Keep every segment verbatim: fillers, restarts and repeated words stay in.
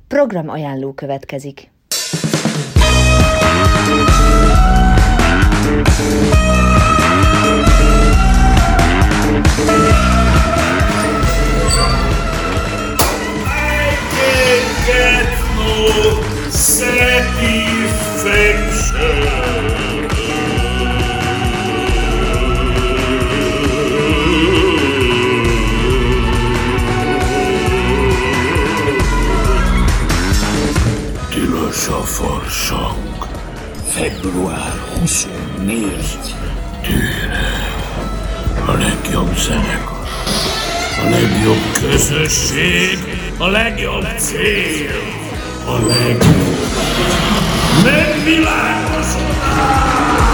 Program ajánló következik. Tilos a farsang. február huszonnégy. Tűre. A legjobb zenekar. A legjobb közösség. A legjobb cél. A legjobb megvilágosodás.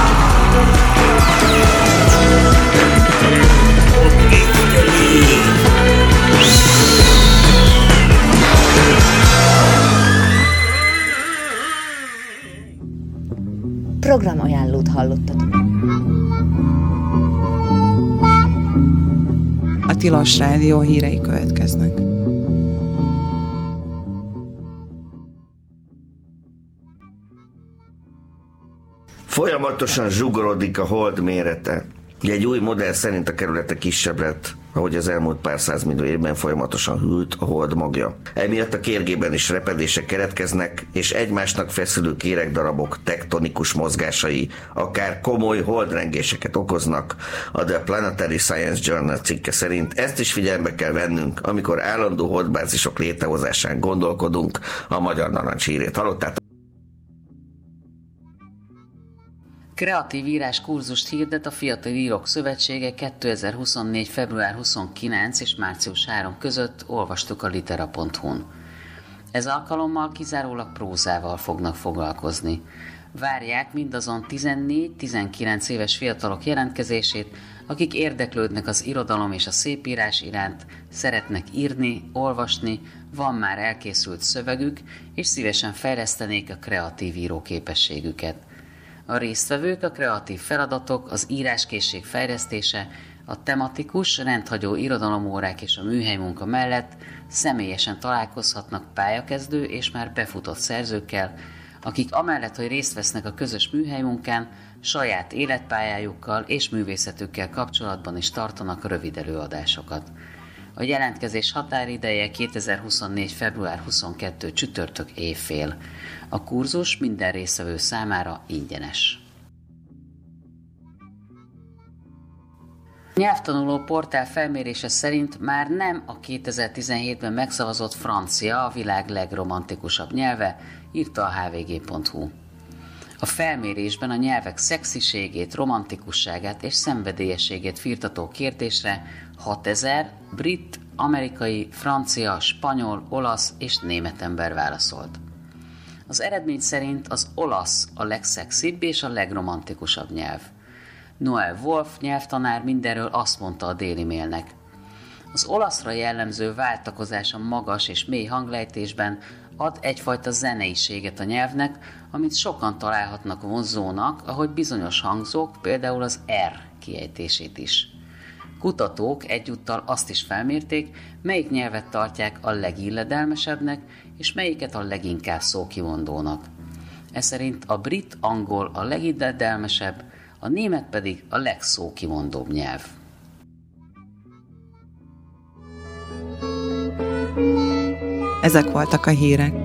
Programajánlót hallottatok. A Tilos Rádió hírei következnek. Folyamatosan zsugorodik a hold mérete. Egy új modell szerint a kerülete kisebb lett, ahogy az elmúlt pár százmillió évben folyamatosan hűlt a hold magja. Emiatt a kérgében is repedések keretkeznek, és egymásnak feszülő kéregdarabok tektonikus mozgásai akár komoly holdrengéseket okoznak. A The Planetary Science Journal cikke szerint ezt is figyelembe kell vennünk, amikor állandó holdbázisok létrehozásán gondolkodunk. A Magyar Narancs hírét hallottátok. Kreatív írás kurzust hirdet a Fiatal Írók Szövetsége kétezer-huszonnégy. február huszonkilenc és március harmadika között, olvastuk a litera pont hu-n. Ez alkalommal kizárólag prózával fognak foglalkozni. Várják mindazon tizennégy-tizenkilenc éves fiatalok jelentkezését, akik érdeklődnek az irodalom és a szépírás iránt, szeretnek írni, olvasni, van már elkészült szövegük, és szívesen fejlesztenék a kreatív íróképességüket. A résztvevők a kreatív feladatok, az íráskészség fejlesztése, a tematikus, rendhagyó irodalomórák és a műhelymunka mellett személyesen találkozhatnak pályakezdő és már befutott szerzőkkel, akik amellett, hogy részt vesznek a közös műhelymunkán, saját életpályájukkal és művészetükkel kapcsolatban is tartanak rövid előadásokat. A jelentkezés határideje kétezer-huszonnégy. február huszonkettő. csütörtök éjfél. A kurzus minden résztvevő számára ingyenes. A nyelvtanuló portál felmérése szerint már nem a kétezer-tizenhétben megszavazott francia a világ legromantikusabb nyelve, írta a há vé gé pont hú. A felmérésben a nyelvek szexiségét, romantikusságát és szenvedélyességét firtató kérdésre hatezer brit, amerikai, francia, spanyol, olasz és német ember válaszolt. Az eredmény szerint az olasz a legszexibb és a legromantikusabb nyelv. Noel Wolf nyelvtanár mindenről azt mondta a Daily Mailnek: az olaszra jellemző váltakozás a magas és mély hanglejtésben ad egyfajta zeneiséget a nyelvnek, amit sokan találhatnak vonzónak, ahogy bizonyos hangzók, például az R kiejtését is. Kutatók egyúttal azt is felmérték, melyik nyelvet tartják a legilledelmesebbnek, és melyiket a leginkább szókimondónak. Ez szerint a brit angol a legilledelmesebb, a német pedig a legszókimondóbb nyelv. Ezek voltak a hírek.